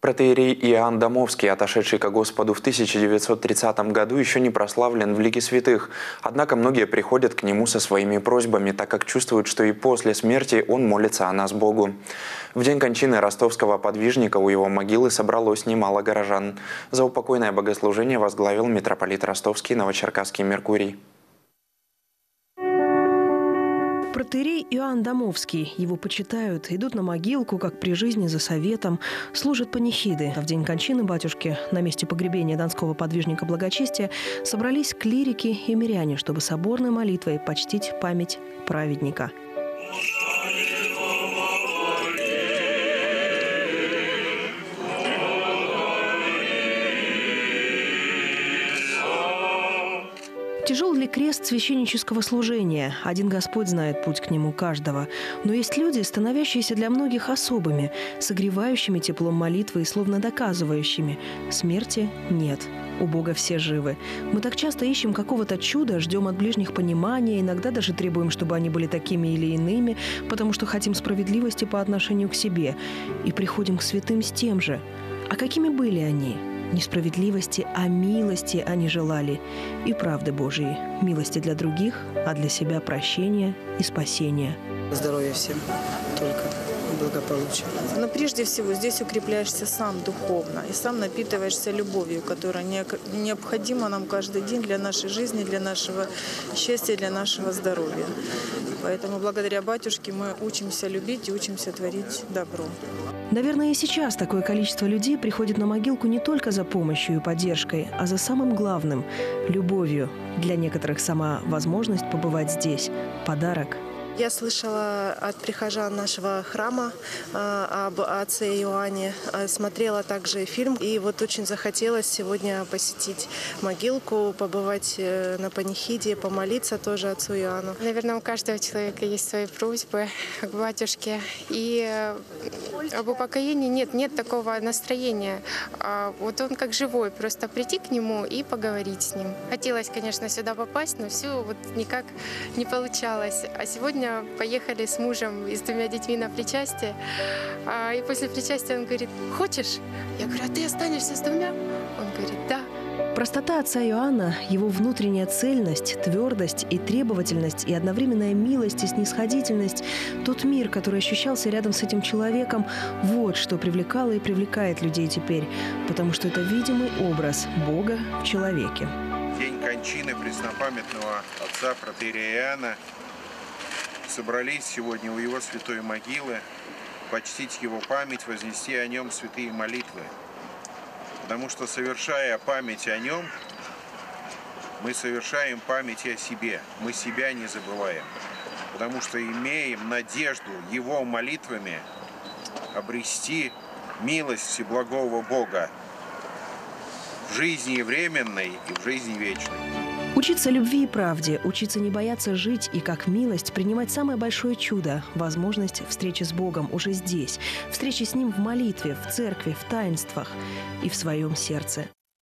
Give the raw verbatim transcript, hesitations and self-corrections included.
Протоиерей Иоанн Домовский, отошедший ко Господу в тысяча девятьсот тридцатом году, еще не прославлен в лике святых. Однако многие приходят к нему со своими просьбами, так как чувствуют, что и после смерти он молится о нас Богу. В день кончины ростовского подвижника у его могилы собралось немало горожан. Заупокойное богослужение возглавил митрополит Ростовский Новочеркасский Меркурий. Протоиерей Иоанн Домовский. Его почитают, идут на могилку, как при жизни за советом, служат панихиды. А в день кончины батюшки на месте погребения донского подвижника благочестия собрались клирики и миряне, чтобы соборной молитвой почтить память праведника. Тяжел ли крест священнического служения? Один Господь знает путь к нему каждого. Но есть люди, становящиеся для многих особыми, согревающими теплом молитвы и словно доказывающими – смерти нет. У Бога все живы. Мы так часто ищем какого-то чуда, ждем от ближних понимания, иногда даже требуем, чтобы они были такими или иными, потому что хотим справедливости по отношению к себе. И приходим к святым с тем же. А какими были они? Не справедливости, а милости они желали. И правды Божьей. Милости для других, а для себя прощения и спасения. Здоровья всем только. Благополучия. Но прежде всего здесь укрепляешься сам духовно и сам напитываешься любовью, которая необходима нам каждый день для нашей жизни, для нашего счастья, для нашего здоровья. Поэтому благодаря батюшке мы учимся любить и учимся творить добро. Наверное, и сейчас такое количество людей приходит на могилку не только за помощью и поддержкой, а за самым главным – любовью. Для некоторых сама возможность побывать здесь – подарок. Я слышала от прихожан нашего храма э, об отце Иоанне, э, смотрела также фильм. И вот очень захотелось сегодня посетить могилку, побывать э, на панихиде, помолиться тоже отцу Иоанну. Наверное, у каждого человека есть свои просьбы к батюшке. И э, об упокоении нет, нет такого настроения. А вот он как живой, просто прийти к нему и поговорить с ним. Хотелось, конечно, сюда попасть, но все вот никак не получалось. А сегодня поехали с мужем и с двумя детьми на причастие. И после причастия он говорит: «Хочешь?» Я говорю: «А ты останешься с двумя?» Он говорит: «Да». Простота отца Иоанна, его внутренняя цельность, твердость и требовательность, и одновременная милость и снисходительность, тот мир, который ощущался рядом с этим человеком, вот что привлекало и привлекает людей теперь, потому что это видимый образ Бога в человеке. День кончины преснопамятного отца протоиерея Иоанна. Собрались сегодня у его святой могилы почтить его память, вознести о нем святые молитвы. Потому что, совершая память о нем, мы совершаем память о себе. Мы себя не забываем. Потому что имеем надежду его молитвами обрести милость всеблагого Бога в жизни временной и в жизни вечной. Учиться любви и правде, учиться не бояться жить и, как милость, принимать самое большое чудо – возможность встречи с Богом уже здесь, встречи с Ним в молитве, в церкви, в таинствах и в своем сердце.